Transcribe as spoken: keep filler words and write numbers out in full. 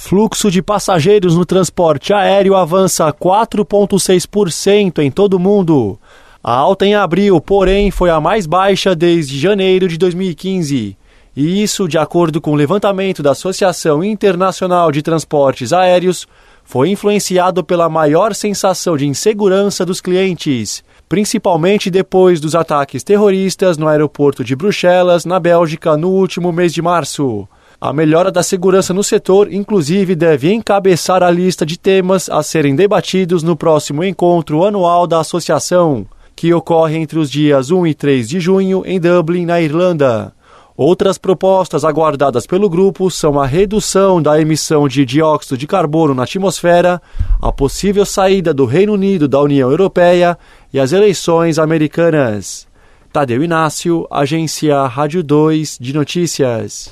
Fluxo de passageiros no transporte aéreo avança quatro vírgula seis por cento em todo o mundo. A alta em abril, porém, foi a mais baixa desde janeiro de dois mil e quinze. E isso, de acordo com o levantamento da Associação Internacional de Transportes Aéreos, foi influenciado pela maior sensação de insegurança dos clientes, principalmente depois dos ataques terroristas no aeroporto de Bruxelas, na Bélgica, no último mês de março. A melhora da segurança no setor, inclusive, deve encabeçar a lista de temas a serem debatidos no próximo encontro anual da associação, que ocorre entre os dias um e três de junho em Dublin, na Irlanda. Outras propostas aguardadas pelo grupo são a redução da emissão de dióxido de carbono na atmosfera, a possível saída do Reino Unido da União Europeia e as eleições americanas. Tadeu Inácio, Agência Rádio dois de Notícias.